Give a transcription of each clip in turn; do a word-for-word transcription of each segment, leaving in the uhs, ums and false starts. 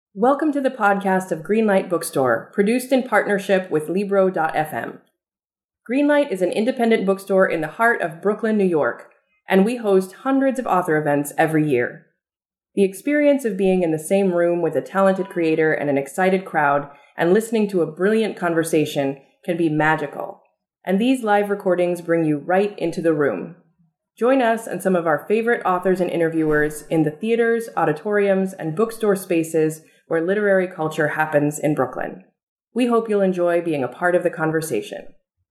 Welcome to the podcast of Greenlight Bookstore, produced in partnership with Libro dot f m. Greenlight is an independent bookstore in the heart of Brooklyn, New York, and we host hundreds of author events every year. The experience of being in the same room with a talented creator and an excited crowd and listening to a brilliant conversation can be magical, and these live recordings bring you right into the room. Join us and some of our favorite authors and interviewers in the theaters, auditoriums, and bookstore spaces where literary culture happens in Brooklyn. We hope you'll enjoy being a part of the conversation.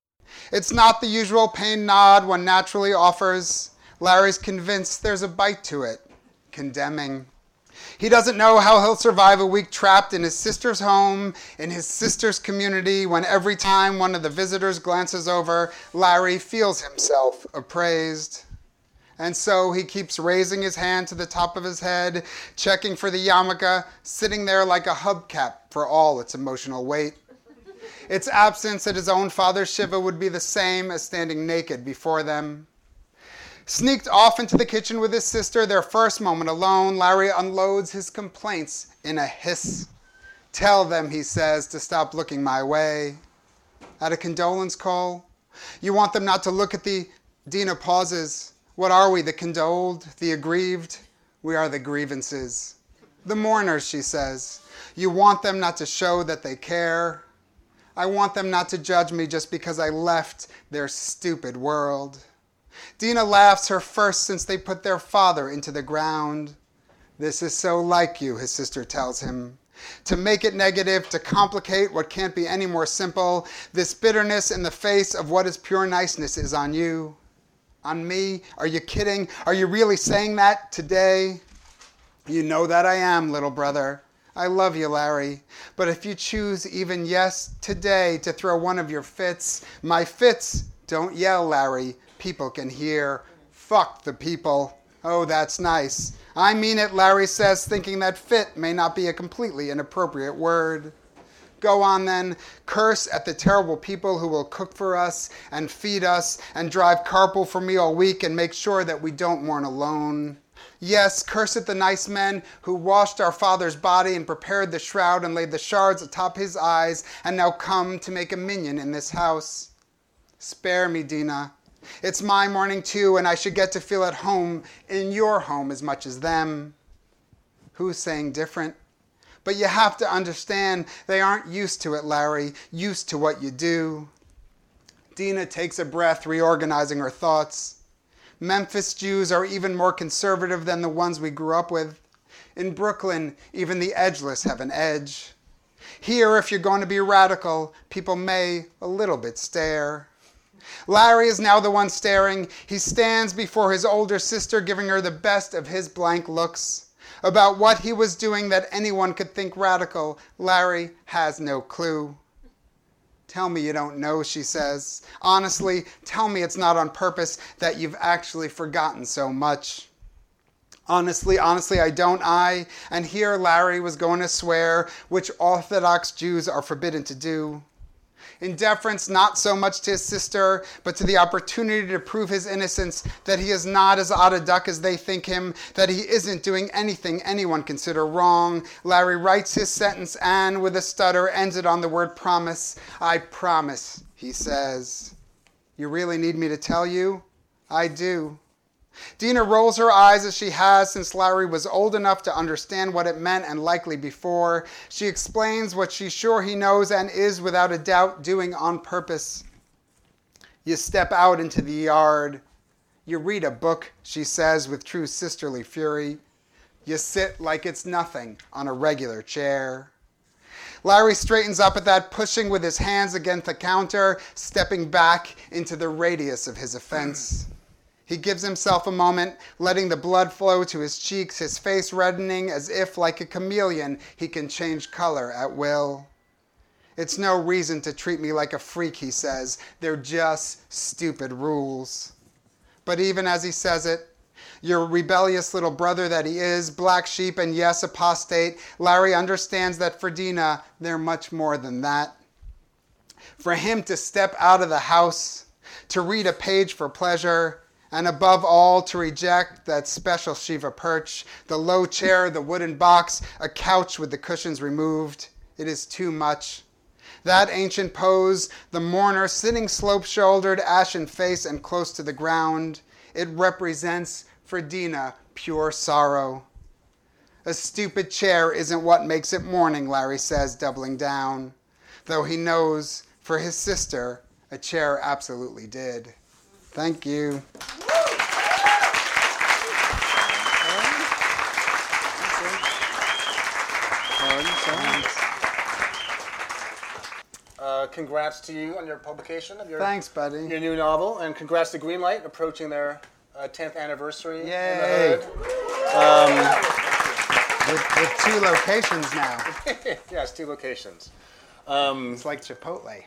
It's not the usual pained nod one naturally offers. Larry's convinced there's a bite to it, condemning. He doesn't know how he'll survive a week trapped in his sister's home, in his sister's community, when every time one of the visitors glances over, Larry feels himself appraised. And so he keeps raising his hand to the top of his head, checking for the yarmulke, sitting there like a hubcap for all its emotional weight. Its absence at his own father's shiva would be the same as standing naked before them. Sneaked off into the kitchen with his sister, their first moment alone, Larry unloads his complaints in a hiss. Tell them, he says, to stop looking my way. At a condolence call, you want them not to look at the... Dina pauses. What are we, the condoled, the aggrieved? We are the grievances. The mourners, she says. You want them not to show that they care. I want them not to judge me just because I left their stupid world. Dina laughs, her first since they put their father into the ground. This is so like you, his sister tells him. To make it negative, to complicate what can't be any more simple, this bitterness in the face of what is pure niceness is on you. On me? Are you kidding? Are you really saying that today? You know that I am, little brother. I love you, Larry. But if you choose even yes today to throw one of your fits, my fits, don't yell, Larry. People can hear. Fuck the people. Oh, that's nice. I mean it, Larry says, thinking that fit may not be a completely inappropriate word. Go on then, curse at the terrible people who will cook for us and feed us and drive carpool for me all week and make sure that we don't mourn alone. Yes, curse at the nice men who washed our father's body and prepared the shroud and laid the shards atop his eyes and now come to make a minion in this house. Spare me, Dina. It's my mourning too, and I should get to feel at home in your home as much as them. Who's saying different? But you have to understand they aren't used to it, Larry, used to what you do. Dina takes a breath, reorganizing her thoughts. Memphis Jews are even more conservative than the ones we grew up with. In Brooklyn, even the edgeless have an edge. Here, if you're going to be radical, people may a little bit stare. Larry is now the one staring. He stands before his older sister, giving her the best of his blank looks. About what he was doing that anyone could think radical, Larry has no clue. Tell me you don't know, she says. Honestly, tell me it's not on purpose, that you've actually forgotten so much. Honestly, honestly, I don't, I. And here Larry was going to swear, which Orthodox Jews are forbidden to do. In deference not so much to his sister, but to the opportunity to prove his innocence, that he is not as odd a duck as they think him, that he isn't doing anything anyone consider wrong. Larry writes his sentence and, with a stutter, ends it on the word promise. I promise, he says. You really need me to tell you? I do. Dina rolls her eyes as she has since Larry was old enough to understand what it meant and likely before. She explains what she's sure he knows and is without a doubt doing on purpose. You step out into the yard. You read a book, she says with true sisterly fury. You sit like it's nothing on a regular chair. Larry straightens up at that, pushing with his hands against the counter, stepping back into the radius of his offense. He gives himself a moment, letting the blood flow to his cheeks, his face reddening as if, like a chameleon, he can change color at will. It's no reason to treat me like a freak, he says. They're just stupid rules. But even as he says it, your rebellious little brother that he is, black sheep and yes, apostate, Larry understands that for Dina, they're much more than that. For him to step out of the house, to read a page for pleasure, And above all, to reject that special Shiva perch, the low chair, the wooden box, a couch with the cushions removed. It is too much. That ancient pose, the mourner sitting slope-shouldered, ashen face and close to the ground, it represents for Dina pure sorrow. A stupid chair isn't what makes it mourning, Larry says, doubling down. Though he knows, for his sister, a chair absolutely did. Thank you. Uh, congrats to you on your publication of your, Thanks, buddy. your new novel, and congrats to Greenlight approaching their uh, tenth anniversary. Yay. In the hood. Um, with, with two locations now. yes, two locations. Um, It's like Chipotle.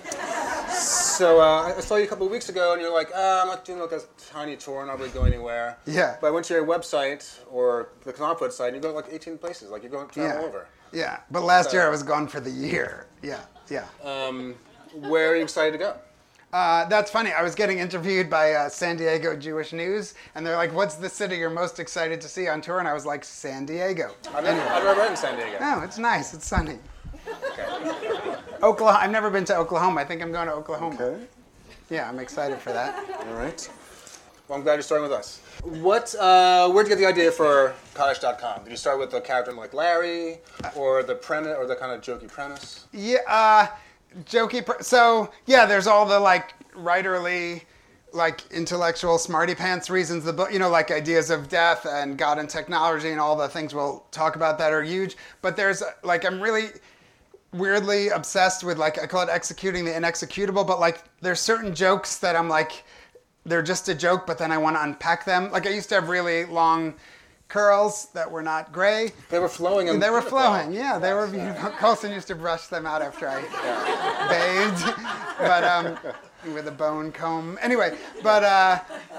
so uh, I saw you a couple of weeks ago, and you're like, uh, I'm not doing like a tiny tour, I'm not really going anywhere. Yeah. But I went to your website, or the Knopf website, and you go to like eighteen places. Like, you're going to travel Yeah. all over. Yeah, but last So- year I was gone for the year. Yeah, yeah. Um, where are you excited to go? Uh, that's funny. I was getting interviewed by uh, San Diego Jewish News, and they're like, "What's the city you're most excited to see on tour?" And I was like, "San Diego." I've never, I've never been in San Diego. No, it's nice. It's sunny. Okay. Oklahoma. I've never been to Oklahoma. I think I'm going to Oklahoma. Okay. Yeah, I'm excited for that. All right. Well, I'm glad you're starting with us. What? Uh, where'd you get the idea for Kaddish dot com? Did you start with a character like Larry, or the premise, or the kind of jokey premise? Yeah, uh, jokey. Pr- so yeah, there's all the like writerly, like intellectual smarty pants reasons. The book, you know, like ideas of death and God and technology and all the things we'll talk about that are huge. But there's like I'm really weirdly obsessed with like I call it executing the inexecutable. But like there's certain jokes that I'm like they're just a joke, but then I want to unpack them. Like I used to have really long curls that were not gray. They were flowing. And They were beautiful. flowing, yeah, they were beautiful. Colson used to brush them out after I bathed, but um, with a bone comb. Anyway, but uh,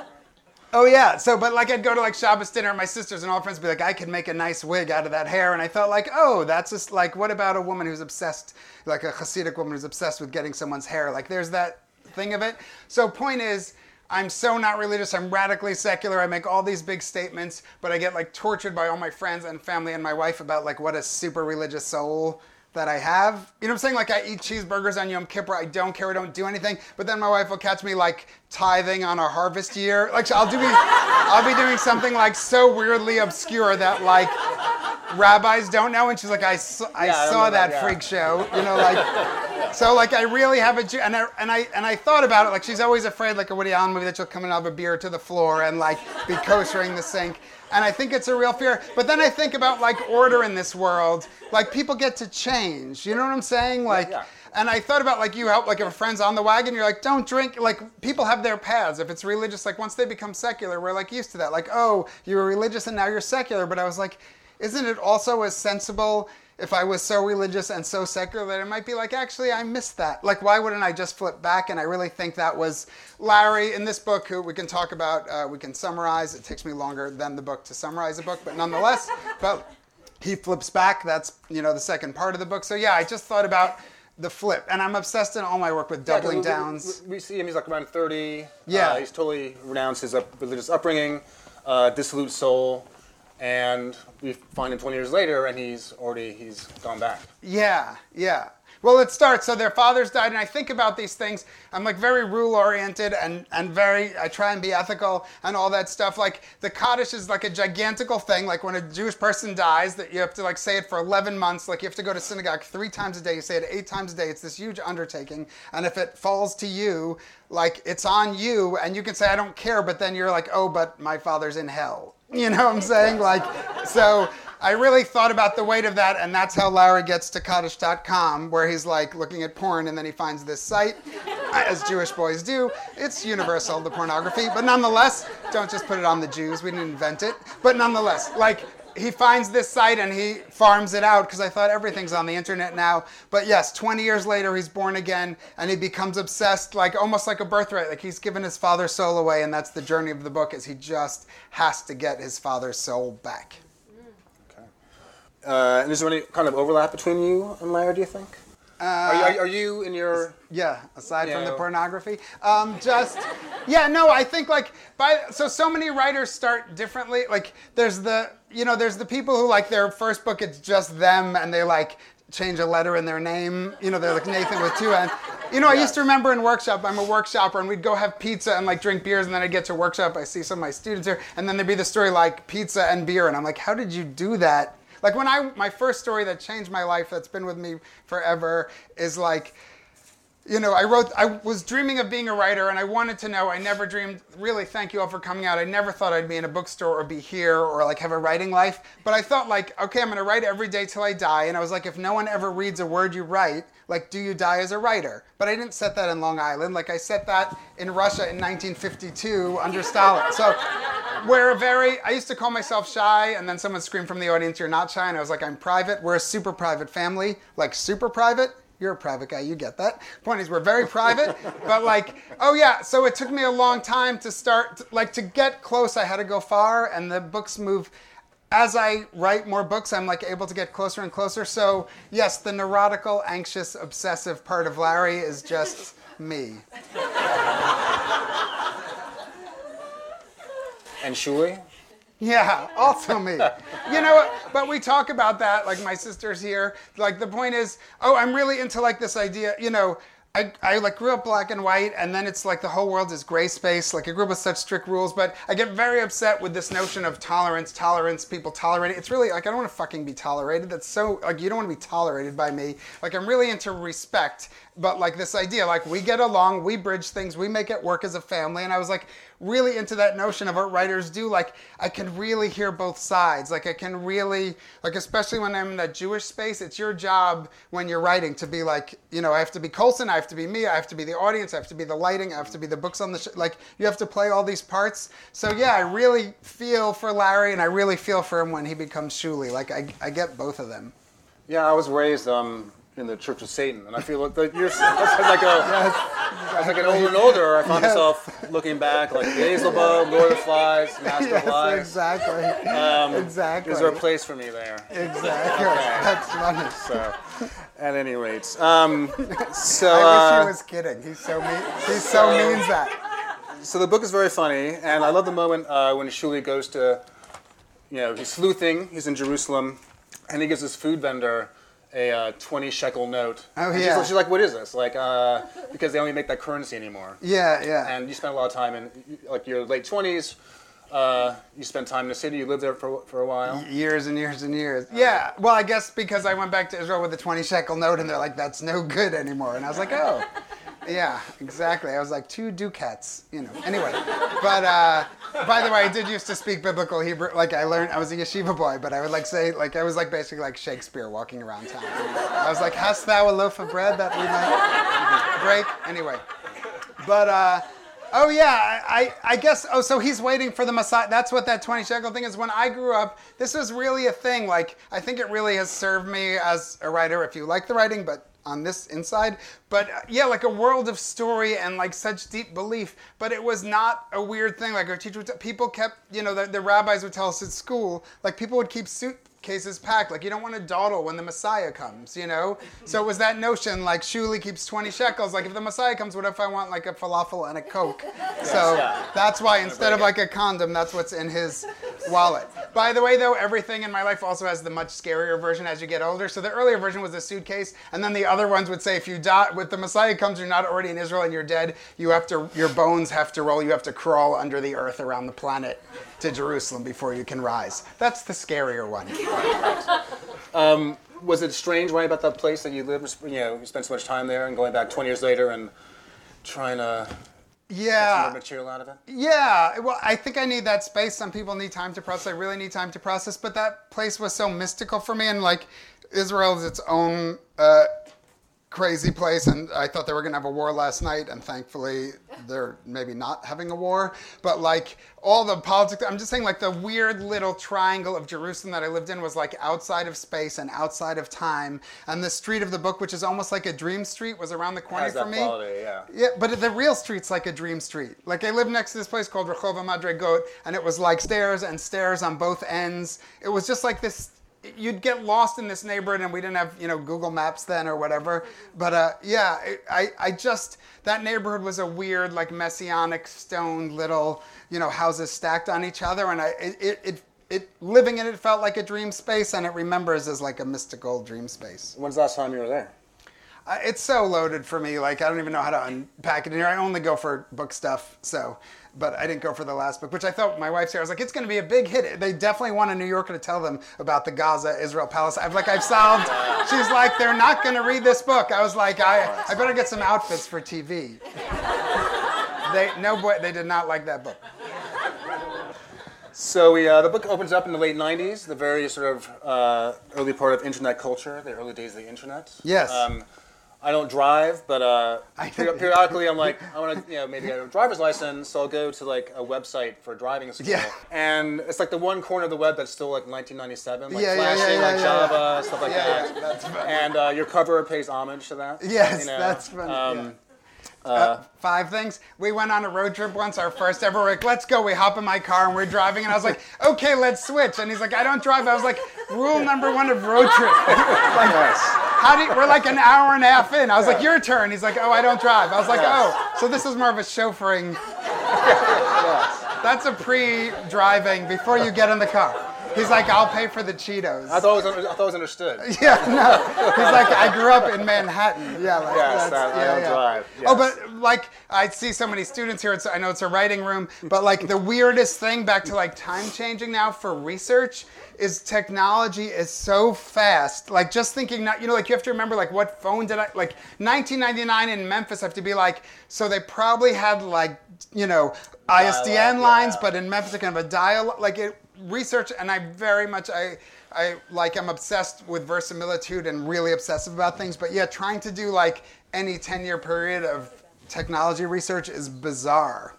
oh yeah, so but like I'd go to like Shabbos dinner, and my sisters and all friends would be like, I could make a nice wig out of that hair, and I thought like, oh, that's just like, what about a woman who's obsessed, like a Hasidic woman who's obsessed with getting someone's hair? Like there's that thing of it. So point is, I'm so not religious, I'm radically secular, I make all these big statements, but I get like tortured by all my friends and family and my wife about like what a super religious soul that I have. You know what I'm saying? Like I eat cheeseburgers on Yom Kippur, I don't care, I don't do anything, but then my wife will catch me like tithing on a harvest year. Like I'll do, I'll be doing something like so weirdly obscure that like rabbis don't know, and she's like, I, saw, I Yeah, I saw remember that that, yeah. freak show, you know, like... So like I really have a Jew, and I and I and I thought about it. Like she's always afraid, like a Woody Allen movie, that she'll come and have a beer to the floor and like be koshering the sink. And I think it's a real fear. But then I think about like order in this world. Like people get to change. You know what I'm saying? Like. Yeah. And I thought about like you help, like if a friend's on the wagon, you're like, don't drink. Like people have their paths. If it's religious, like once they become secular, we're like used to that. Like, oh, you were religious and now you're secular. But I was like, isn't it also as sensible if I was so religious and so secular that it might be like, actually, I missed that. Like, why wouldn't I just flip back? And I really think that was Larry in this book, who we can talk about, uh, we can summarize. It takes me longer than the book to summarize a book, but nonetheless, but he flips back. That's, you know, the second part of the book. So yeah, I just thought about the flip. And I'm obsessed in all my work with doubling Yeah, 'cause we- downs. We, we see him, he's like around thirty. Yeah. Uh, he's totally renounced his up, religious upbringing, uh, dissolute soul. And we find him twenty years later, and he's already, he's gone back. Yeah, yeah. Well, it starts, so their fathers died, and I think about these things. I'm like very rule-oriented and, and very, I try and be ethical and all that stuff. Like the Kaddish is like a gigantical thing. Like when a Jewish person dies, that you have to like say it for eleven months. Like you have to go to synagogue three times a day. You say it eight times a day. It's this huge undertaking. And if it falls to you, like it's on you, and you can say, I don't care, but then you're like, oh, but my father's in hell. You know what I'm saying? Like, so I really thought about the weight of that, and that's how Larry gets to Kaddish dot com, where he's like looking at porn, and then he finds this site, as Jewish boys do. It's universal, the pornography, but nonetheless, don't just put it on the Jews. We didn't invent it. But nonetheless, like, he finds this site and he farms it out, because I thought everything's on the internet now. But yes, twenty years later, he's born again, and he becomes obsessed, like almost like a birthright. Like he's given his father's soul away, and that's the journey of the book, is he just has to get his father's soul back. Okay. Uh, and is there any kind of overlap between you and Larry, do you think? are, you, are, you- are you in your... Yeah, aside from the Yeah. pornography. Um, just, yeah, no, I think like, by, so, so many writers start differently. Like, there's the, you know, there's the people who like their first book, it's just them, and they like change a letter in their name. You know, they're like Nathan with two N's. You know, I used to remember in workshop, I'm a workshopper, and we'd go have pizza and like drink beers, and then I'd get to workshop, I see some of my students here, and then there'd be the story like pizza and beer, and I'm like, how did you do that? Like when I, my first story that changed my life, that's been with me forever, is like, you know, I wrote, I was dreaming of being a writer, and I wanted to know, I never dreamed, really, thank you all for coming out, I never thought I'd be in a bookstore or be here or like have a writing life, but I thought like, okay, I'm gonna write every day till I die, and I was like, if no one ever reads a word you write, like, do you die as a writer? But I didn't set that in Long Island, like I set that in Russia in nineteen fifty-two under Stalin. So we're a very, I used to call myself shy, and then someone screamed from the audience, you're not shy, and I was like, I'm private. We're a super private family, like super private. You're a private guy, you get that. Point is, we're very private, but like, oh yeah, so it took me a long time to start, like to get close, I had to go far, and the books move. As I write more books, I'm like able to get closer and closer. So yes, the neurotical, anxious, obsessive part of Larry is just me. And Shuli? Yeah, also me. You know what? But we talk about that, like my sister's here. Like the point is, oh, I'm really into like this idea, you know, I, I like grew up black and white, and then it's like the whole world is gray space. Like I grew up with such strict rules, but I get very upset with this notion of tolerance, tolerance, people tolerating. It's really like I don't want to fucking be tolerated. That's so like you don't want to be tolerated by me. Like I'm really into respect, but like this idea, like we get along, we bridge things, we make it work as a family. And I was like really into that notion of what writers do. Like I can really hear both sides. Like I can really like especially when I'm in that Jewish space. It's your job when you're writing to be like you know I have to be Colson, I have to be me, I have to be the audience, I have to be the lighting, I have to be the books on the sh- like you have to play all these parts. So yeah, I really feel for Larry, and I really feel for him when he becomes Shuli. Like I, I get both of them. Yeah, I was raised um, in the Church of Satan, and I feel like you're as I go, Yes, as I get older and older, I find Yes. myself looking back like Beelzebub, Lord of the Flies, Master of yes, Lies. exactly. Um, exactly. Is there a place for me there? Exactly. That's funny. So, at any rate, um, so I wish uh, he was kidding. He's so mean. He so means that. so the book is very funny, and I love the moment uh, when Shuli goes to, you know, he's sleuthing, he's in Jerusalem, and he gives his food vendor a uh, twenty shekel note. Oh, And she's yeah. like- She's like, what is this? Like, uh, because they only make that currency anymore. Yeah, yeah. And you spend a lot of time in, like, your late twenties. Uh, you spent time in the city. You lived there for for a while. Years and years and years. Yeah. Well, I guess because I went back to Israel with a twenty shekel note, and they're like, "That's no good anymore." And I was like, "Oh, yeah, exactly." I was like, two ducats, you know. Anyway, but uh, by the way, I did used to speak biblical Hebrew. Like I learned, I was a yeshiva boy, but I would like say, like I was like basically like Shakespeare walking around town. I was like, "Hast thou a loaf of bread that we might break?" Anyway, but. uh Oh yeah, I, I guess, oh, so he's waiting for the Messiah. That's what that twenty shekel thing is. When I grew up, this was really a thing. Like, I think it really has served me as a writer, if you like the writing, but on this inside. But uh, yeah, like a world of story and like such deep belief. But it was not a weird thing. Like our teacher would t- people kept, you know, the, the rabbis would tell us at school, like people would keep suitcases packed. Like you don't want to dawdle when the Messiah comes, you know? So it was that notion, like Shuli keeps twenty shekels. Like if the Messiah comes, what if I want like a falafel and a Coke? So yeah. that's why instead of like a condom, that's what's in his wallet. By the way, though, everything in my life also has the much scarier version as you get older. So the earlier version was a suitcase, and then the other ones would say if you die, with the Messiah comes, you're not already in Israel and you're dead, you have to, your bones have to roll, you have to crawl under the earth around the planet to Jerusalem before you can rise. That's the scarier one. Um, was it strange writing about that place that you lived? You know, you spent so much time there, and going back twenty years later and trying to get some Yeah. more material out of it? Yeah, well, I think I need that space. Some people need time to process. I really need time to process. But that place was so mystical for me, and like Israel is its own uh, crazy place. And I thought they were gonna have a war last night, and thankfully they're maybe not having a war. But like all the politics, I'm just saying, like the weird little triangle of Jerusalem that I lived in was like outside of space and outside of time. And the street of the book, which is almost like a dream street, was around the corner Has for that me. quality, yeah. Yeah, but the real street's like a dream street. Like I lived next to this place called Rehova Madregot, and it was like stairs and stairs on both ends. It was just like this you'd get lost in this neighborhood, and we didn't have, you know, Google Maps then or whatever. But uh, yeah, I, I just, that neighborhood was a weird, like messianic stone little, you know, houses stacked on each other. And I, it, it, it, living in it felt like a dream space, and it remembers as like a mystical dream space. When's the last time you were there? Uh, it's so loaded for me. Like, I don't even know how to unpack it in here. I only go for book stuff, so, but I didn't go for the last book, which I thought my wife's here. I was like, it's going to be a big hit. They definitely want a New Yorker to tell them about the Gaza, Israel, Palestine. I'm like, I've solved. She's like, they're not going to read this book. I was like, I, I better get some outfits for T V. They, no boy, they did not like that book. So we, uh, the book opens up in the late nineties, the very sort of uh, early part of internet culture, the early days of the internet. Yes. Um, I don't drive, but uh, peri- periodically I'm like, I want to, you know, maybe get a driver's license, so I'll go to like a website for driving school. Yeah. And it's like the one corner of the web that's still like nineteen ninety-seven, like Yeah, yeah, flashing, yeah, yeah, like yeah, Java, yeah. stuff like Yeah, that. yeah, that's funny. And uh, your cover pays homage to that. Yes, you know? that's funny. Um, yeah. Uh, five things. We went on a road trip once, our first ever. We're like, let's go. We hop in my car and we're driving. And I was like, okay, let's switch. And he's like, I don't drive. I was like, rule number one of road trip. Like, how do you, we're like an hour and a half in. I was like, your turn. He's like, oh, I don't drive. I was like, oh, so this is more of a chauffeuring. That's a pre-driving before you get in the car. He's like, I'll pay for the Cheetos. I thought it was, I thought it was understood. Yeah, no. He's like, I grew up in Manhattan. Yeah, like, Yes, that's, I- I yeah, don't yeah. drive, Oh, yes. but like, I see so many students here. It's, I know it's a writing room, but like the weirdest thing back to like time changing now for research is technology is so fast. Like just thinking, not, you know, like you have to remember like what phone did I, like nineteen ninety-nine in Memphis, I have to be like, so they probably had like, you know, I S D N Dial-up, lines, yeah. but in Memphis they kind of a dial, like it, research, and I very much, I, I like, I'm obsessed with verisimilitude and really obsessive about things, but yeah, trying to do like any ten-year period of technology research is bizarre.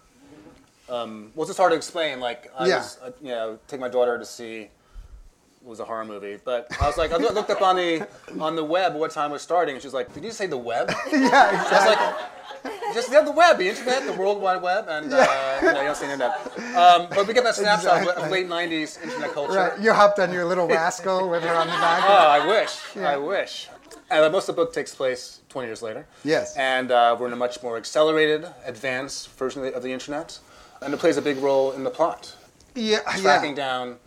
Um, well, it's just hard to explain. Like, I Yeah. was, uh, you know, take my daughter to see, it was a horror movie, but I was like, I looked up on the on the web what time was starting, and she was like, did you say the web? Yeah, I exactly. was like, just the web, the internet, the World Wide Web, and uh, you know, you don't see the internet. Um, but we get that snapshot Exactly. of late nineties internet culture. Right, you hopped on your little rascal with her on the back. Oh, I wish. I wish. And most of the book takes place twenty years later. Yes. And uh, we're in a much more accelerated, advanced version of the, of the internet. And it plays a big role in the plot. Yeah, Tracking yeah. down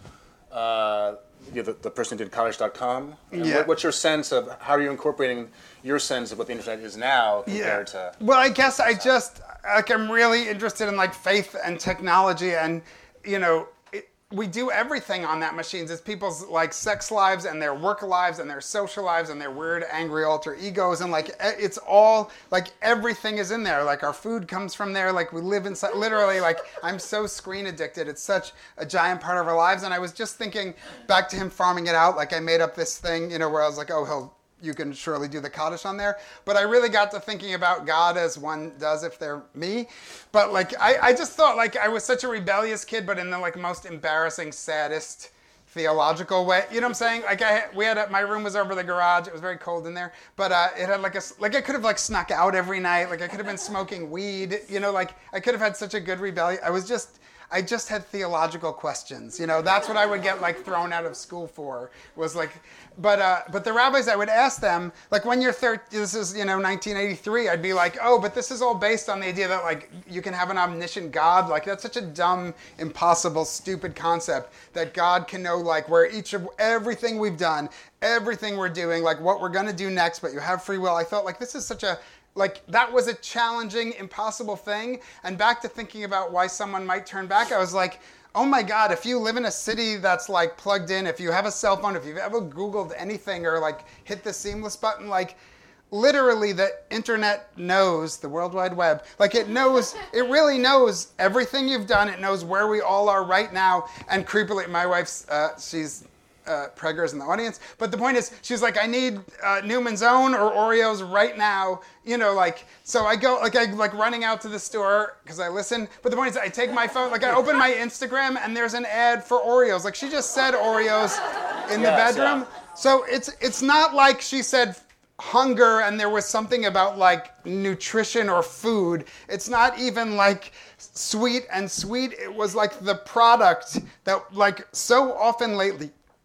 uh, you know, the, the person who did college dot com. And Yeah. what, what's your sense of, how are you incorporating your sense of what the internet is now Yeah. compared to... Well, I guess I just, like, I'm really interested in, like, faith and technology and, you know, it, we do everything on that machines. It's people's, like, sex lives and their work lives and their social lives and their weird, angry alter egos. And, like, e- it's all, like, everything is in there. Like, our food comes from there. Like, we live inside, literally, like, I'm so screen addicted. It's such a giant part of our lives. And I was just thinking back to him farming it out. Like, I made up this thing, you know, where I was like, oh, he'll, you can surely do the Kaddish on there. But I really got to thinking about God as one does if they're me. But like, I, I just thought like I was such a rebellious kid, but in the like most embarrassing, saddest theological way. You know what I'm saying? Like I, we had a, my room was over the garage. It was very cold in there, but uh, it had like a, like I could have like snuck out every night. Like I could have been smoking weed, you know, like I could have had such a good rebellion. I was just, I just had theological questions. You know, that's what I would get like thrown out of school for was like, but uh, but the rabbis, I would ask them, like when you're thirteen, this is, you know, nineteen eighty-three, I'd be like, oh, but this is all based on the idea that like you can have an omniscient God. Like that's such a dumb, impossible, stupid concept that God can know like where each of everything we've done, everything we're doing, like what we're gonna do next, but you have free will. I thought like this is such a, like that was a challenging, impossible thing. And back to thinking about why someone might turn back, I was like, oh my God, if you live in a city that's like plugged in, if you have a cell phone, if you've ever Googled anything or like hit the seamless button, like literally the internet knows, the World Wide Web, like it knows, it really knows everything you've done. It knows where we all are right now. And creepily, my wife's, uh, she's, Uh, Prager's in the audience, but the point is, she's like, I need uh, Newman's Own or Oreos right now, you know, like, so I go, like, I like running out to the store because I listen, but the point is, I take my phone, like, I open my Instagram and there's an ad for Oreos, like, she just said Oreos in the Yes, bedroom, yeah. so it's it's not like she said hunger and there was something about, like, nutrition or food, it's not even, like, sweet and sweet, it was, like, the product that, like, so often lately,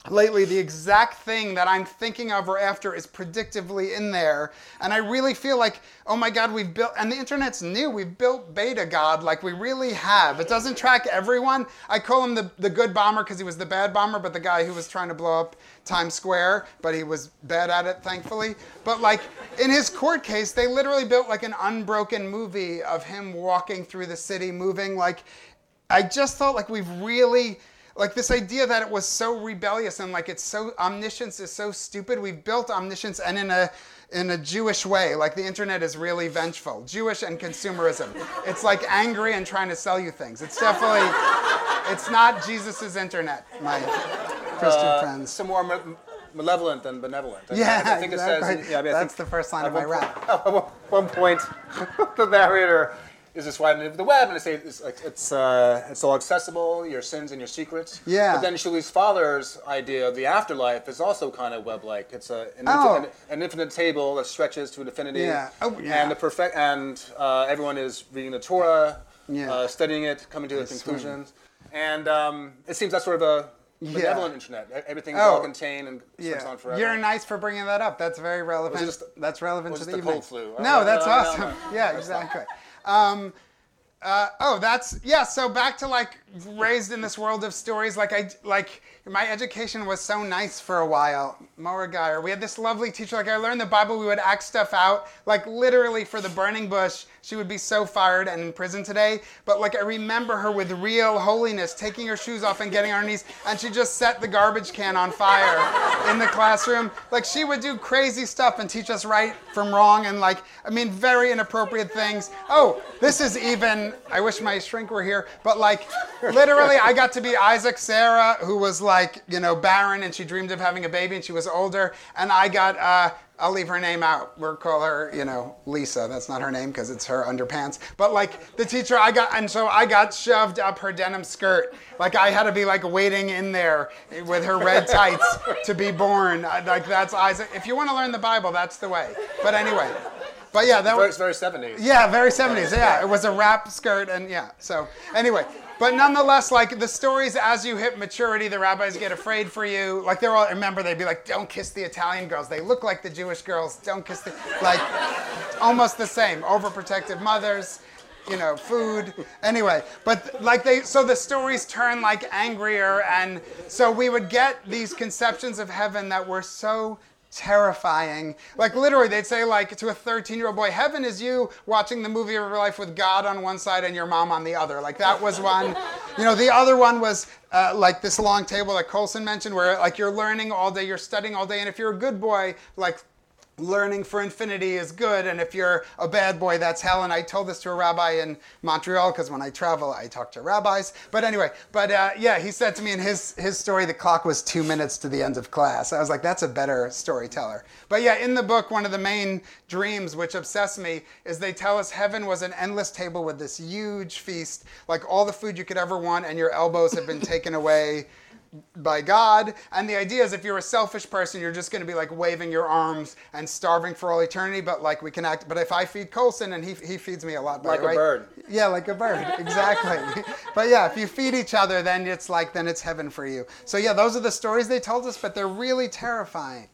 lately, the exact thing that I'm thinking of or after is predictively in there. And I really feel like, oh my God, we've built, and the internet's new, we've built beta God, like we really have. It doesn't track everyone. I call him the, the good bomber because he was the bad bomber, but the guy who was trying to blow up Times Square, but he was bad at it, thankfully. But like in his court case, they literally built like an unbroken movie of him walking through the city, moving. Like, I just thought like we've really, like this idea that it was so rebellious and like it's so, omniscience is so stupid. We've built omniscience and in a in a Jewish way. Like the internet is really vengeful. Jewish and consumerism. It's like angry and trying to sell you things. It's definitely, it's not Jesus's internet, my Christian uh, friends. Some more ma- malevolent than benevolent. I, Yeah, I think exactly. it says. Yeah, I mean, I That's think the first line of my rap. At one point, the narrator is describing the web, and they say it's like it's uh, it's all accessible, your sins and your secrets. Yeah. But then Shuli's father's idea of the afterlife is also kind of web-like. It's a an, Oh. infinite, an infinite table that stretches to infinity. Yeah. Oh, yeah. And the perfect and uh, everyone is reading the Torah, Yeah. uh, studying it, coming to the That's conclusions, and um, it seems that's sort of a Yeah. benevolent internet. Everything's Oh. all contained and Yeah, goes on forever. you're nice for bringing that up. That's very relevant. Was it just- that's relevant was to it the the evening. cold flu? No, Oh, that's no, no, awesome. no. Yeah, exactly. Um, uh, oh, that's yeah. So back to like raised in this world of stories. Like I like my education was so nice for a while. Maura Geyer. We had this lovely teacher. Like I learned the Bible. We would act stuff out. Like literally for the burning bush. She would be so fired and in prison today. But like I remember her with real holiness, taking her shoes off and getting on her knees, and she just set the garbage can on fire in the classroom. Like she would do crazy stuff and teach us right from wrong, and like I mean very inappropriate things. Oh, this is even. I wish my shrink were here, but like literally, I got to be Isaac Sarah, who was like you know barren and she dreamed of having a baby and she was older, and I got. Uh, I'll leave her name out. We'll call her, you know, Lisa. That's not her name because it's her underpants. But like the teacher, I got, and so I got shoved up her denim skirt. Like I had to be like waiting in there with her red tights to be born. I- Like that's Isaac. If you want to learn the Bible, that's the way. But anyway, but yeah, that Very, was it's very seventies. yeah, very seventies. Yeah, it was a wrap skirt, and yeah. So anyway, but nonetheless, like the stories as you hit maturity, the rabbis get afraid for you. Like they're all remember they'd be like, "Don't kiss the Italian girls. They look like the Jewish girls. Don't kiss the like." Almost the same. Overprotective mothers. You know, food. Anyway, but like they, so the stories turn like angrier, and so we would get these conceptions of heaven that were so terrifying. Like literally, they'd say like to a thirteen-year-old boy, "Heaven is you watching the movie of your life with God on one side and your mom on the other." Like that was one. You know, the other one was uh, like this long table that Colson mentioned, where like you're learning all day, you're studying all day, and if you're a good boy, like. Learning for infinity is good, and if you're a bad boy, that's hell. And I told this to a rabbi in Montreal because when I travel, I talk to rabbis. But anyway, but uh, yeah, he said to me in his his story, the clock was two minutes to the end of class. I was like, that's a better storyteller. But yeah, in the book, one of the main dreams which obsess me is they tell us heaven was an endless table with this huge feast, like all the food you could ever want, and your elbows have been taken away by God. And the idea is if you're a selfish person, you're just going to be like waving your arms and starving for all eternity. But like we can act, but if I feed Colson and he he feeds me a lot better, Like a right? bird. Yeah, like a bird, exactly. But yeah, if you feed each other, then it's like, then it's heaven for you. So yeah, those are the stories they told us, but they're really terrifying.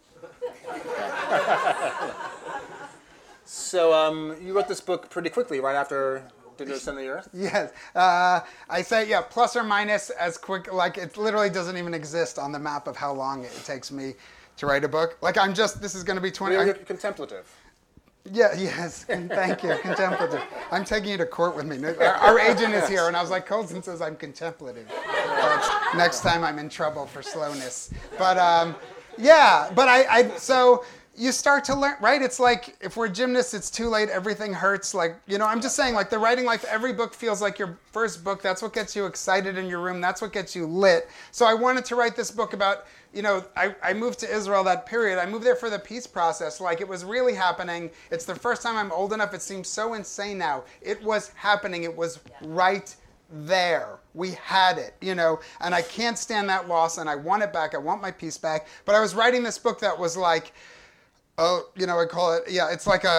So um, you wrote this book pretty quickly, right after Did You Ascend the Earth? Yes, uh, I say yeah, plus or minus as quick. Like it literally doesn't even exist on the map of how long it takes me to write a book. Like I'm just, this is going to be twenty. You're I'm- contemplative. Yeah, yes, thank you, contemplative. I'm taking you to court with me. Our, our agent is here, and I was like, Colson says I'm contemplative. But next time I'm in trouble for slowness. But um, yeah, but I, I, so you start to learn, right? It's like, if we're gymnasts, it's too late, everything hurts. Like, you know, I'm just saying, like the writing life, every book feels like your first book. That's what gets you excited in your room. That's what gets you lit. So I wanted to write this book about, you know, I, I moved to Israel that period. I moved there for the peace process. Like, it was really happening. It's the first time I'm old enough. It seems so insane now. It was happening. It was right there. We had it, you know, and I can't stand that loss, and I want it back. I want my peace back. But I was writing this book that was like, oh, you know, I call it, yeah, it's like a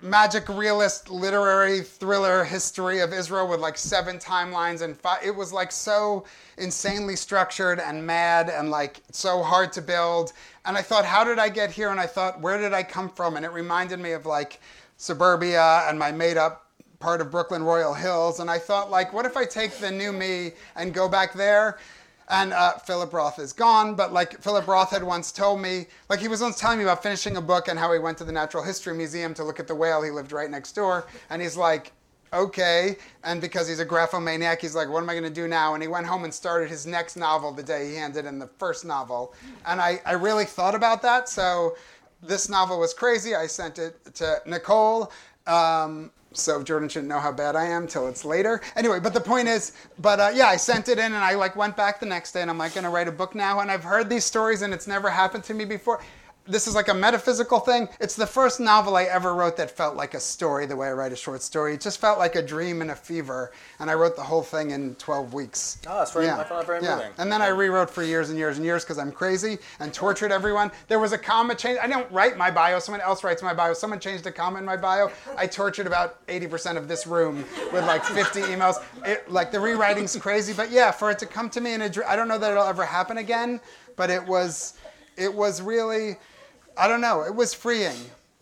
magic realist literary thriller history of Israel with like seven timelines and five, it was like so insanely structured and mad and like so hard to build. And I thought, how did I get here? And I thought, where did I come from? And it reminded me of like suburbia and my made up part of Brooklyn Royal Hills. And I thought, like, what if I take the new me and go back there? And uh, Philip Roth is gone, but like Philip Roth had once told me, like he was once telling me about finishing a book and how he went to the Natural History Museum to look at the whale. He lived right next door. And he's like, okay. And because he's a graphomaniac, he's like, what am I going to do now? And he went home and started his next novel the day he handed in the first novel. And I, I really thought about that. So this novel was crazy. I sent it to Nicole. Um, So Jordan shouldn't know how bad I am till it's later. Anyway, but the point is, but uh, yeah, I sent it in and I like went back the next day and I'm like gonna write a book now. And I've heard these stories and it's never happened to me before. This is like a metaphysical thing. It's the first novel I ever wrote that felt like a story the way I write a short story. It just felt like a dream and a fever. And I wrote the whole thing in twelve weeks. Oh, that's very, yeah. I found that very yeah. moving. And then I rewrote for years and years and years because I'm crazy and tortured everyone. There was a comma change. I don't write my bio. Someone else writes my bio. Someone changed a comma in my bio. I tortured about eighty percent of this room with like fifty emails. It, like the rewriting's crazy. But yeah, for it to come to me in a dream, I don't know that it'll ever happen again. But it was, it was really... I don't know. It was freeing.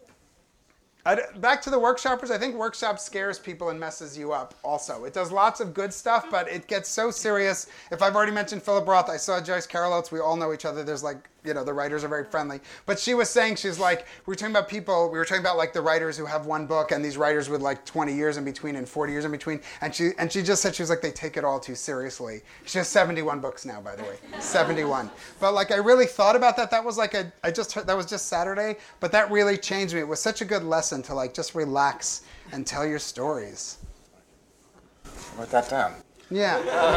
I, back to the workshoppers. I think workshop scares people and messes you up also. It does lots of good stuff, but it gets so serious. If I've already mentioned Philip Roth, I saw Joyce Carol Oates. We all know each other. There's like, you know, the writers are very friendly. But she was saying, she's like, we were talking about people, we were talking about like the writers who have one book and these writers with like twenty years in between and forty years in between. And she and she just said, she was like, they take it all too seriously. She has seventy-one books now, by the way. seventy-one. But like, I really thought about that. That was like a, I just heard, that was just Saturday, but that really changed me. It was such a good lesson to like, just relax and tell your stories. Write that down. Yeah.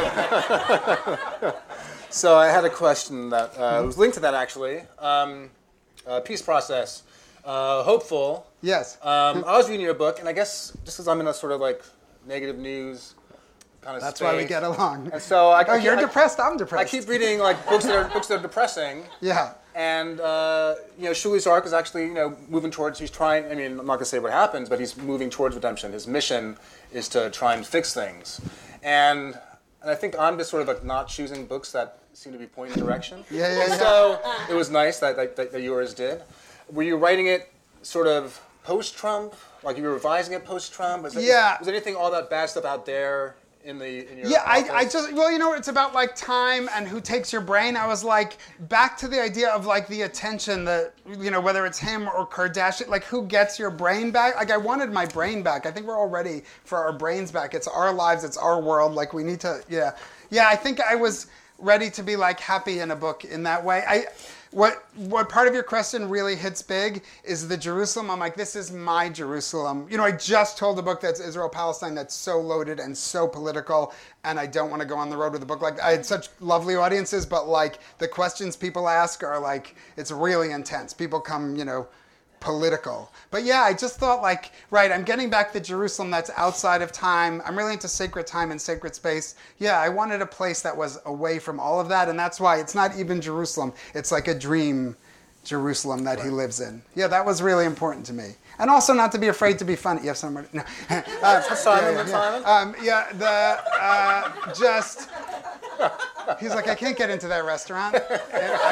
So I had a question that uh, was linked to that actually. Um, uh, peace process. Uh, hopeful. Yes. Um, I was reading your book, and I guess just because I'm in a sort of like negative news kind of That's space, why we get along. And so I, oh, I, you're I, depressed. I'm depressed. I keep reading like books that are books that are depressing. Yeah. And uh, you know, Shuli's arc is actually you know moving towards. He's trying. I mean, I'm not gonna say what happens, but he's moving towards redemption. His mission is to try and fix things, and and I think I'm just sort of like not choosing books that seem to be pointing direction. Yeah, yeah, and yeah. So it was nice that, that that yours did. Were you writing it sort of post-Trump, like you were revising it post-Trump? Was there, Yeah. Was there anything all that bad stuff out there? In the in your yeah, I, office? I just, well, you know, it's about like time and who takes your brain. I was like, back to the idea of like the attention that, you know, whether it's him or Kardashian, like who gets your brain back? Like I wanted my brain back. I think we're all ready for our brains back. It's our lives, it's our world. Like we need to, yeah. Yeah, I think I was ready to be like happy in a book in that way. I, What what part of your question really hits big is the Jerusalem. I'm like, this is my Jerusalem. You know, I just told a book that's Israel-Palestine that's so loaded and so political, and I don't want to go on the road with a book like that. I had such lovely audiences, but like the questions people ask are like, it's really intense. People come, you know, political. But yeah, I just thought like, right, I'm getting back the Jerusalem that's outside of time. I'm really into sacred time and sacred space. Yeah, I wanted a place that was away from all of that, and that's why it's not even Jerusalem. It's like a dream Jerusalem that he lives in. Yeah, that was really important to me. And also not to be afraid to be funny. You have somebody? No. uh, Simon, yeah, yeah, Simon? yeah. Um, yeah, the, uh, just... He's like, I can't get into that restaurant. If I, if,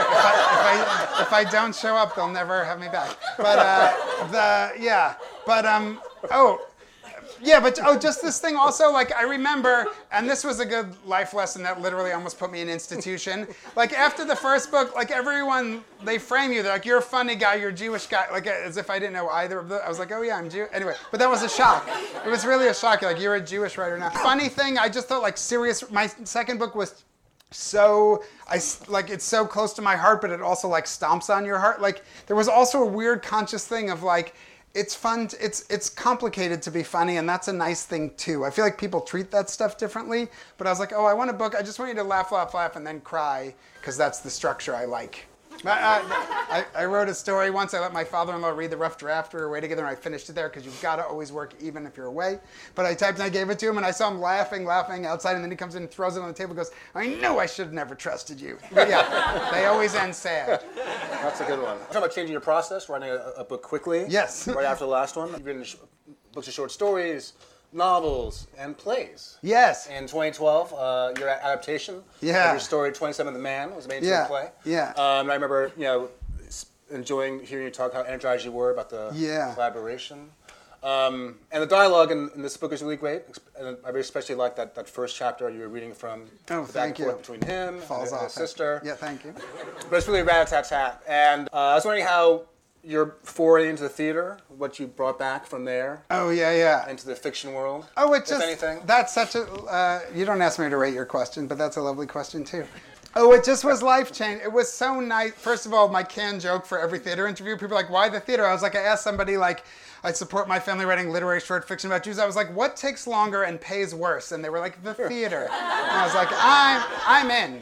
I, if I don't show up, they'll never have me back. But uh, the yeah, but um, oh, yeah, but oh, just this thing also. Like I remember, and this was a good life lesson that literally almost put me in institution. Like after the first book, like everyone they frame you. They're like, you're a funny guy, you're a Jewish guy. Like as if I didn't know either of them. I was like, oh yeah, I'm Jewish. Anyway, but that was a shock. It was really a shock. You're like, you're a Jewish writer now. Funny thing, I just thought like serious. My second book was. So I like it's so close to my heart, but it also like stomps on your heart. Like there was also a weird conscious thing of like it's fun. To, it's it's complicated to be funny, and that's a nice thing too. I feel like people treat that stuff differently. But I was like, oh, I want a book. I just want you to laugh, laugh, laugh, and then cry because that's the structure I like. I, I, I wrote a story once. I let my father-in-law read the rough draft. We were away together, and I finished it there because you've got to always work even if you're away. But I typed and I gave it to him, and I saw him laughing, laughing outside, and then he comes in and throws it on the table and goes, I know I should have never trusted you. But yeah, they always end sad. That's a good one. Talking about changing your process, writing a, a book quickly. Yes. Right after the last one. You've written sh- books of short stories, novels, and plays. Yes. In twenty twelve, uh, your adaptation Yeah. of your story twenty-seven The Man was made into Yeah. a play. Yeah. Um, I remember, you know, s- enjoying hearing you talk how energized you were about the Yeah. collaboration. Um, and the dialogue in, in this book is really great. And I especially like that, that first chapter you were reading from Oh, the back thank and forth you. between him Falls and off. his sister. Yeah, thank you. But it's really rat-a-tat-tat. And uh, I was wondering how your foray into the theater, what you brought back from there Oh, yeah, yeah. into the fiction world. Oh, it if just, anything. that's such a, uh, you don't ask me to rate your question, but that's a lovely question too. Oh, it just was life-changing. It was so nice. First of all, my canned joke for every theater interview, people are like, why the theater? I was like, I asked somebody like, I support my family writing literary short fiction about Jews. I was like, what takes longer and pays worse? And they were like, the theater. And I was like, I'm, I'm in.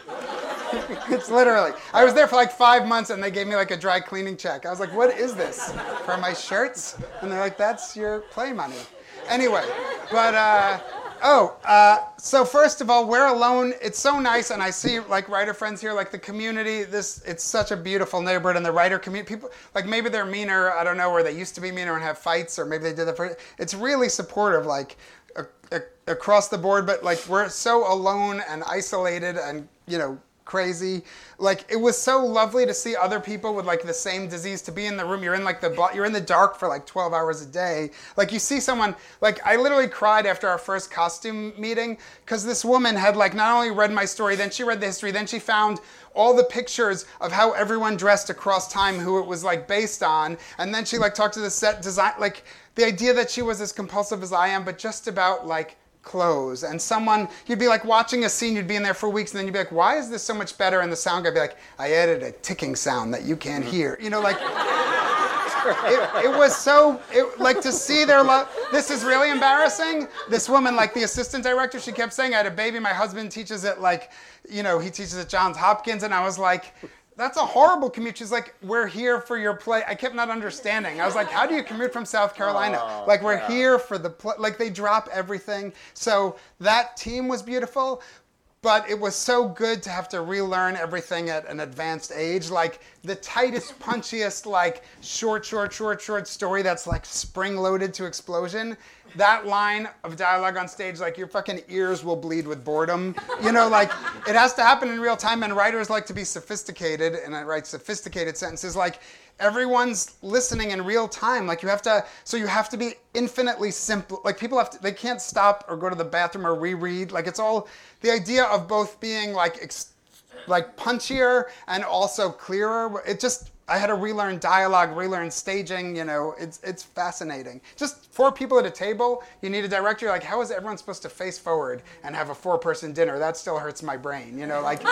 It's literally. I was there for like five months and they gave me like a dry cleaning check. I was like, what is this? For my shirts? And they're like, that's your play money. Anyway, but, uh, oh, uh, so first of all, we're alone. It's so nice, and I see like writer friends here, like the community. This, it's such a beautiful neighborhood, and the writer community. People, like maybe they're meaner. I don't know, or they used to be meaner and have fights, or maybe they did that for. It's really supportive, like a, a, across the board. But like we're so alone and isolated, and you know. Crazy. Like it was so lovely to see other people with like the same disease, to be in the room. You're in like the you're in the dark for like twelve hours a day. Like you see someone, like I literally cried after our first costume meeting because this woman had like not only read my story, then she read the history, then she found all the pictures of how everyone dressed across time, who it was like based on, and then she like talked to the set design, like the idea that she was as compulsive as I am, but just about like clothes. And someone, you'd be like watching a scene, you'd be in there for weeks, and then you'd be like, why is this so much better? And the sound guy'd be like, I added a ticking sound that you can't hear. You know, like, it, it was so, it, like to see their love. This is really embarrassing. This woman, like the assistant director, she kept saying, I had a baby, my husband teaches at like, you know, he teaches at Johns Hopkins. And I was like, that's a horrible commute. She's like, we're here for your play. I kept not understanding. I was like, how do you commute from South Carolina? Oh, like, we're yeah. here for the play. Like, they drop everything. So that team was beautiful. But it was so good to have to relearn everything at an advanced age. Like, the tightest, punchiest, like, short, short, short, short story that's, like, spring-loaded to explosion. That line of dialogue on stage, like, your fucking ears will bleed with boredom. You know, like, it has to happen in real time, and writers like to be sophisticated, and I write sophisticated sentences. Like, everyone's listening in real time. Like, you have to, so you have to be infinitely simple. Like, people have to, they can't stop or go to the bathroom or reread. Like, it's all, the idea of both being, like, ex, like punchier and also clearer. It just, I had to relearn dialogue, relearn staging, you know, it's it's fascinating. Just four people at a table, you need a director, like, how is everyone supposed to face forward and have a four-person dinner? That still hurts my brain, you know, like...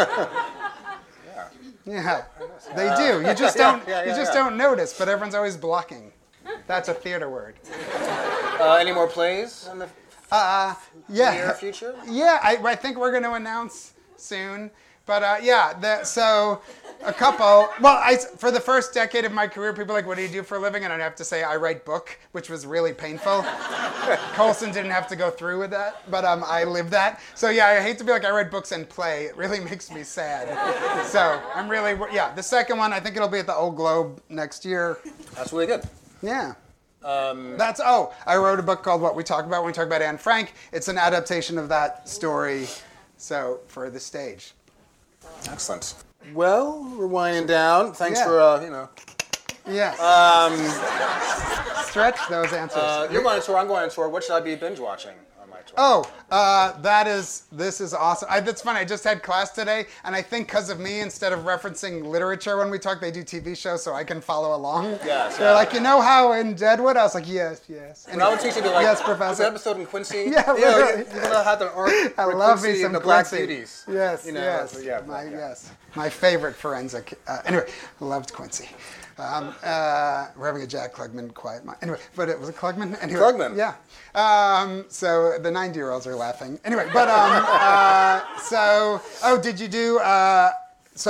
Yeah, they do. You just don't. Yeah, yeah, yeah, you just yeah. don't notice, but everyone's always blocking. That's a theater word. Uh, any more plays in the Uh, yeah. near future? Yeah, I, I think we're going to announce soon. But uh, yeah, the, so a couple. Well, I, for the first decade of my career, people were like, what do you do for a living? And I'd have to say I write book, which was really painful. Colson didn't have to go through with that, but um, I lived that. So yeah, I hate to be like, I write books and play. It really makes me sad. So I'm really, yeah, the second one, I think it'll be at the Old Globe next year. That's really good. Yeah. Um, That's, oh, I wrote a book called What We Talk About When We Talk About Anne Frank. It's an adaptation of that story, so for the stage. excellent. Well, we're winding down. Thanks Yeah. for, uh, you know. Yes. Um, Stretch those answers. uh, you're going on tour, I'm going on tour. What should I be binge watching on my tour? Oh, uh, that is, this is awesome. I, that's funny, I just had class today, and I think because of me, instead of referencing literature when we talk, they do T V shows so I can follow along. Yes, They're yeah. like, you know how in Deadwood? I was like, yes, yes. When I would teach you, be like, yes, "What's Professor. the episode in Quincy?" Yeah, you know, literally. you, you know how the art I with love Quincy me some and the Black Quincy. Beauties. Yes, You know, yes. so yeah, my, yeah. yes. My favorite forensic. Uh, anyway, loved Quincy. Um, uh, we're having a Jack Klugman quiet mind. Anyway, but it was a Klugman. Anyway, Klugman. Yeah. Um, so the ninety-year-olds are laughing. Anyway, but um, uh, so, oh, did you do, uh, so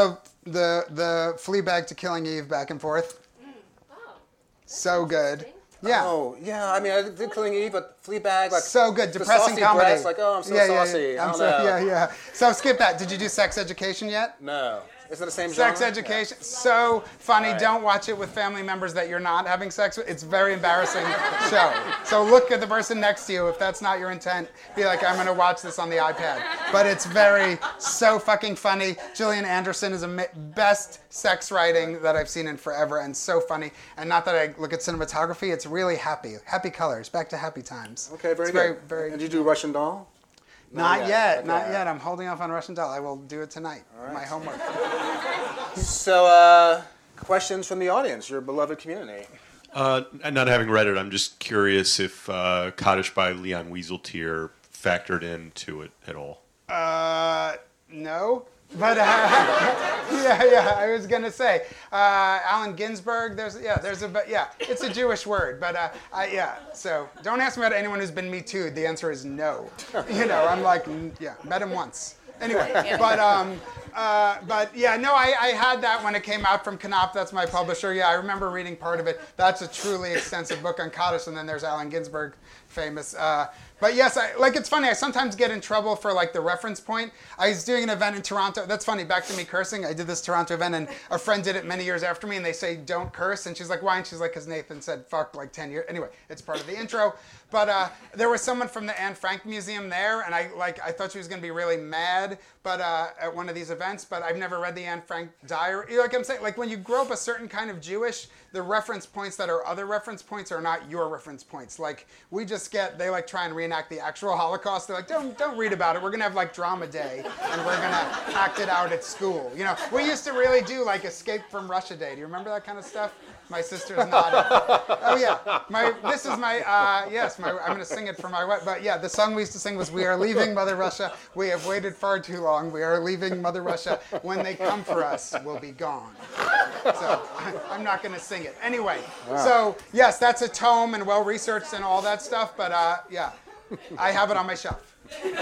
the the Fleabag to Killing Eve back and forth. Mm. Oh, so good. Yeah. Oh, yeah. I mean, I did Killing Eve, but Fleabag, like so good, depressing the saucy comedy. Breasts, like, oh, I'm so yeah, saucy. Yeah, yeah. I I'm don't so, know. yeah, yeah. So skip that. Did you do Sex Education yet? No. Is it the same Sex genre? Education, so funny. Right. Don't watch it with family members that you're not having sex with. It's a very embarrassing show. So look at the person next to you. If that's not your intent, be like, I'm going to watch this on the iPad. But it's very, so fucking funny. Gillian Anderson is the best sex writing that I've seen in forever, and so funny. And not that I look at cinematography, it's really happy. Happy colors. Back to happy times. Okay, very it's good. Very, very. And did you do Russian Doll? Not, not yet, yet okay. not yet. I'm holding off on Russian Doll. I will do it tonight. Right. My homework. So, uh, questions from the audience, your beloved community. Uh, not having read it, I'm just curious if uh, Kaddish by Leon Wieseltier factored into it at all. Uh, no. But uh, yeah, yeah, I was gonna say uh, Allen Ginsberg. There's yeah, there's a but yeah, it's a Jewish word, but uh, I, yeah. So don't ask me about anyone who's been Me Too'd. The answer is no. You know, I'm like yeah, met him once. Anyway, but um, uh, but yeah, no, I, I had that when it came out from Knopf. That's my publisher. Yeah, I remember reading part of it. That's a truly extensive book on Kaddish, and then there's Allen Ginsberg, famous. Uh, But yes, I, like it's funny, I sometimes get in trouble for like the reference point. I was doing an event in Toronto. That's funny, back to me cursing. I did this Toronto event and a friend did it many years after me and they say, don't curse. And she's like, why? And she's like, because Nathan said fuck like ten years. Anyway, it's part of the intro. But uh, there was someone from the Anne Frank Museum there and I like I thought she was going to be really mad but uh, at one of these events, but I've never read the Anne Frank diary. You know, like I'm saying, like when you grow up a certain kind of Jewish, the reference points that are other reference points are not your reference points. Like we just get, they like try and reenact the actual Holocaust. They're like, don't don't read about it. We're gonna have like drama day, and we're gonna act it out at school. You know, we used to really do like Escape from Russia Day. Do you remember that kind of stuff? My sister's nodding. Oh yeah, my this is my uh, yes. My I'm gonna sing it for my wife. But yeah, the song we used to sing was "We are leaving Mother Russia. We have waited far too long. We are leaving Mother Russia. When they come for us, we'll be gone." So I'm not gonna sing it anyway. Wow. So yes, that's a tome and well researched and all that stuff. But uh, yeah. I have it on my shelf.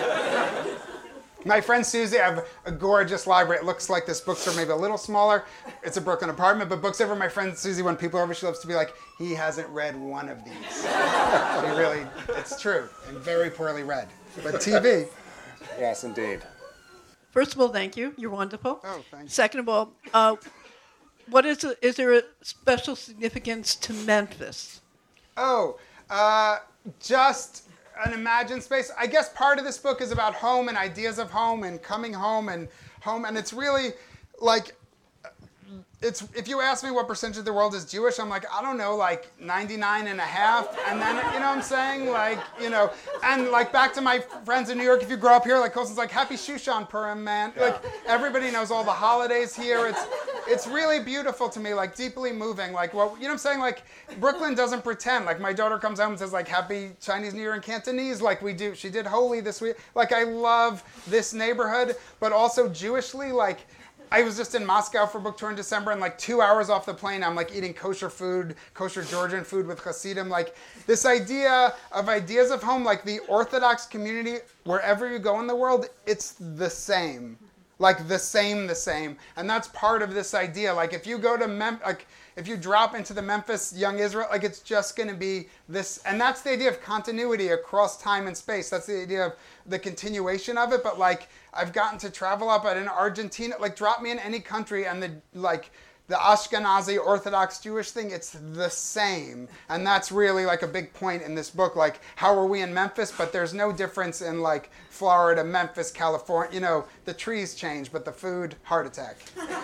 My friend Susie, I have a gorgeous library. It looks like this bookstore, maybe a little smaller. It's a Brooklyn apartment, but books over. My friend Susie, when people are over, she loves to be like, he hasn't read one of these. She really, it's true, and very poorly read. But T V. Yes, indeed. First of all, thank you. You're wonderful. Oh, thank you. Second of all, uh, what is, a, is there a special significance to Memphis? Oh, uh, just an imagined space. I guess part of this book is about home and ideas of home and coming home and home. And it's really like, it's if you ask me what percentage of the world is Jewish, I'm like, I don't know, like ninety-nine and a half. And then, you know what I'm saying? Like, you know, and like back to my friends in New York, if you grow up here, like Colson's like, happy Shushan Purim, man. Yeah. Like everybody knows all the holidays here. It's it's really beautiful to me, like deeply moving. Like, well, you know what I'm saying? Like Brooklyn doesn't pretend. Like my daughter comes home and says like, happy Chinese New Year in Cantonese, like we do. She did Holy this week. Like I love this neighborhood, but also Jewishly, like, I was just in Moscow for book tour in December, and like two hours off the plane, I'm like eating kosher food, kosher Georgian food with Hasidim. Like this idea of ideas of home, like the Orthodox community, wherever you go in the world, it's the same. Like the same, the same. And that's part of this idea. Like if you go to Mem, like if you drop into the Memphis Young Israel, like it's just going to be this. And that's the idea of continuity across time and space. That's the idea of the continuation of it. But like I've gotten to travel up in Argentina, like drop me in any country and the like the Ashkenazi Orthodox Jewish thing, it's the same. And that's really like a big point in this book. Like, how are we in Memphis? But there's no difference in like Florida, Memphis, California. You know, the trees change, but the food, heart attack.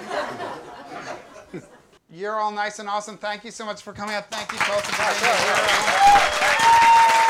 You're all nice and awesome. Thank you so much for coming out. Thank you, Colson, for being here.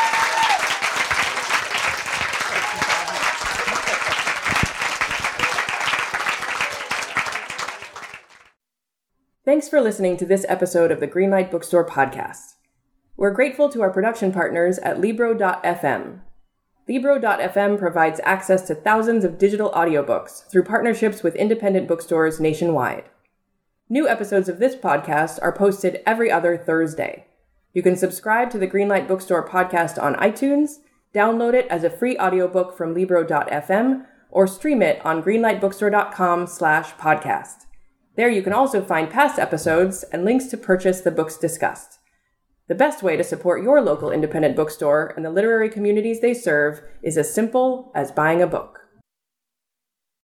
Thanks for listening to this episode of the Greenlight Bookstore podcast. We're grateful to our production partners at Libro dot f m. Libro dot f m provides access to thousands of digital audiobooks through partnerships with independent bookstores nationwide. New episodes of this podcast are posted every other Thursday. You can subscribe to the Greenlight Bookstore podcast on iTunes, download it as a free audiobook from Libro dot f m, or stream it on greenlight bookstore dot com slash podcast. There you can also find past episodes and links to purchase the books discussed. The best way to support your local independent bookstore and the literary communities they serve is as simple as buying a book.